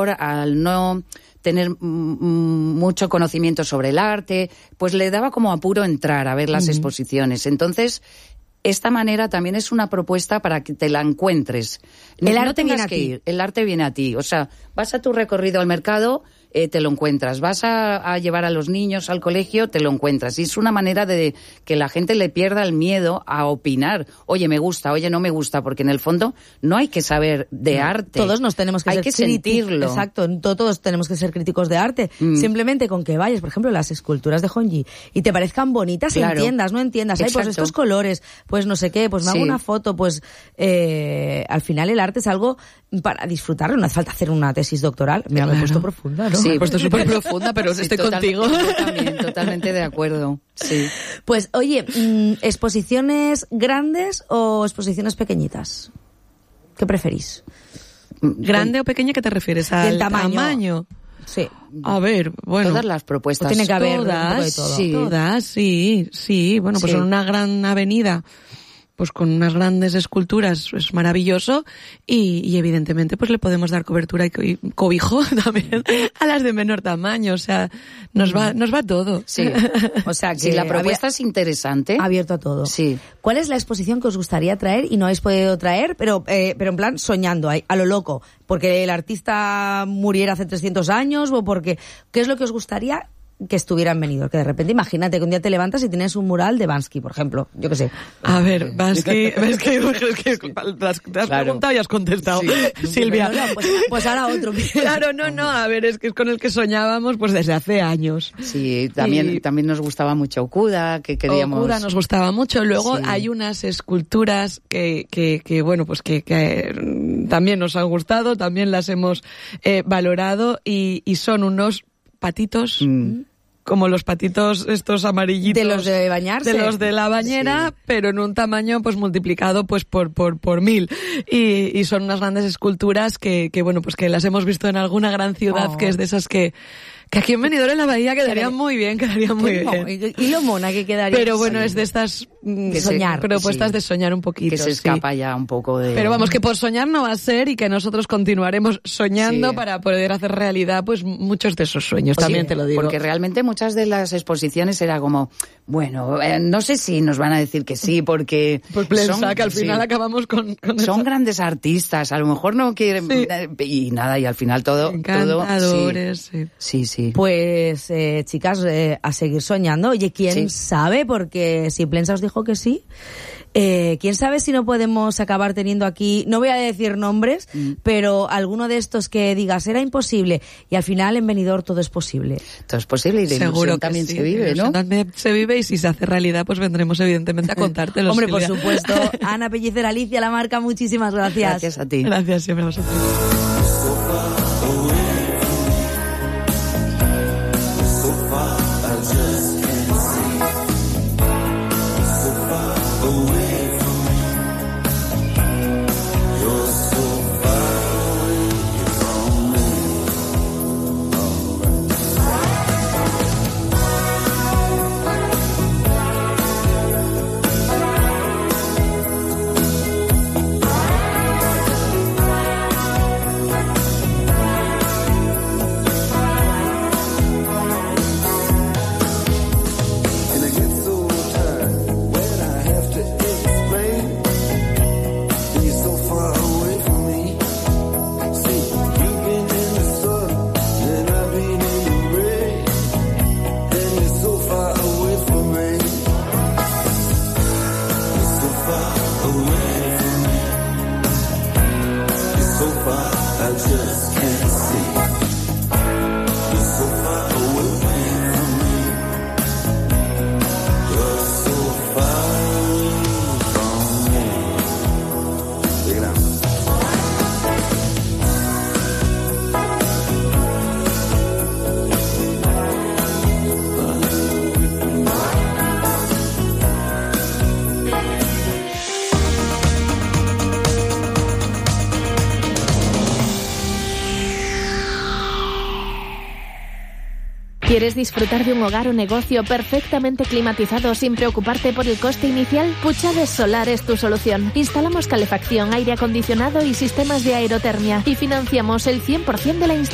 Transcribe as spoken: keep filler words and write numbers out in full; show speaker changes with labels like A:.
A: mejor al no tener m- mucho conocimiento sobre el arte, pues le daba como apuro entrar a ver las uh-huh. exposiciones. Entonces, esta manera también es una propuesta para que te la encuentres.
B: El
A: no,
B: arte
A: no tengas
B: viene a
A: que
B: ti.
A: ir, el arte viene a ti. O sea, vas a tu recorrido al mercado, eh, te lo encuentras. Vas a, a llevar a los niños al colegio, te lo encuentras. Y es una manera de que la gente le pierda el miedo a opinar. Oye, me gusta, oye, no me gusta, porque en el fondo no hay que saber de
B: no,
A: arte.
B: Todos nos tenemos que
A: hay
B: ser
A: que
B: críticos.
A: sentirlo.
B: Exacto, todos tenemos que ser críticos de arte. Mm. Simplemente con que vayas, por ejemplo, las esculturas de Honji y te parezcan bonitas, claro. entiendas, no entiendas. Ay, pues estos colores, pues no sé qué, pues me hago sí. una foto, pues eh, al final el arte es algo para disfrutarlo. No hace falta hacer una tesis doctoral. Mira, claro. me he puesto profunda, ¿no?
A: Sí,
B: me
A: he puesto súper profunda, pero sí, estoy
B: totalmente,
A: contigo. Yo también, totalmente de acuerdo. Sí.
B: Pues, oye, ¿exposiciones grandes o exposiciones pequeñitas? ¿Qué preferís?
C: ¿Grande o pequeña? ¿Qué te refieres? ¿Al
B: tamaño?
C: tamaño?
B: Sí.
C: A ver, bueno.
A: Todas las propuestas.
B: Tiene que haber
C: todas,
B: un poco de todo.
C: Sí. Todas, sí, sí. Bueno, pues
A: sí.
C: en una gran avenida, pues con unas grandes esculturas, es maravilloso, y, y evidentemente pues le podemos dar cobertura y cobijo también a las de menor tamaño, o sea, nos va, nos va todo.
A: Sí. O sea, que si la propuesta es interesante.
B: Abierto a todo.
A: Sí.
B: ¿Cuál es la exposición que os gustaría traer y no habéis podido traer, pero, eh, pero en plan soñando, a lo loco? Porque el artista muriera hace trescientos años o porque, ¿qué es lo que os gustaría que estuvieran venido? Que de repente, imagínate que un día te levantas y tienes un mural de Bansky, por ejemplo. Yo qué sé.
C: A ver, Bansky, Bansky, es que te has claro. preguntado y has contestado, sí. Silvia.
B: No, no, pues, pues ahora otro.
C: Claro, no, no, a ver, es que es con el que soñábamos pues desde hace años.
A: Sí, también, y... también nos gustaba mucho Okuda, que queríamos...
C: Okuda nos gustaba mucho. Luego
A: sí.
C: hay unas esculturas que, que, que bueno, pues que, que también nos han gustado, también las hemos eh, valorado, y, y son unos patitos... Mm. como los patitos estos amarillitos.
B: De los de bañarse.
C: De los de la bañera, sí. pero en un tamaño pues multiplicado pues por por por mil. Y, y son unas grandes esculturas que, que bueno, pues que las hemos visto en alguna gran ciudad, oh. que es de esas que que aquí en Benidorm en la Bahía quedaría muy bien, quedaría muy bien.
B: Y lo mona que quedaría.
C: Pero bueno,
A: sí.
C: es de estas
B: que soñar,
C: propuestas
A: sí.
C: de soñar un poquito.
A: Que se escapa
C: sí.
A: ya un poco de...
C: Pero vamos, que por soñar no va a ser, y que nosotros continuaremos soñando
A: sí.
C: para poder hacer realidad pues muchos de esos sueños,
A: Oye,
C: también te lo digo.
A: Porque realmente muchas de las exposiciones era como, bueno, eh, no sé si nos van a decir que sí, porque...
C: Pues piensa son, que al final sí. acabamos con... con
A: son
C: eso.
A: grandes artistas, a lo mejor no quieren...
C: Sí.
A: Y nada, y al final todo...
C: Encantadores,
A: todo,
C: sí.
A: sí. Sí, sí.
B: Pues, eh, chicas, eh, a seguir soñando. Oye, ¿quién
A: sí.
B: sabe? Porque si Plensa os dijo que sí... Eh, ¿quién sabe si no podemos acabar teniendo aquí, no voy a decir nombres, mm. pero alguno de estos que digas era imposible, y al final en Benidorm todo es posible?
A: Todo es posible, y de
C: seguro
A: que también
C: sí,
A: se vive, ¿no?
C: También se vive, y si se hace realidad pues vendremos evidentemente a contártelo.
B: Hombre,
C: Silvia.
B: por supuesto. Ana Pellicer, Alicia Lamarca, muchísimas gracias.
A: Gracias a ti.
C: Gracias siempre a vosotros.
D: ¿Quieres disfrutar de un hogar o negocio perfectamente climatizado sin preocuparte por el coste inicial? Puchades Solar es tu solución. Instalamos calefacción, aire acondicionado y sistemas de aerotermia, y financiamos el cien por ciento de la instalación.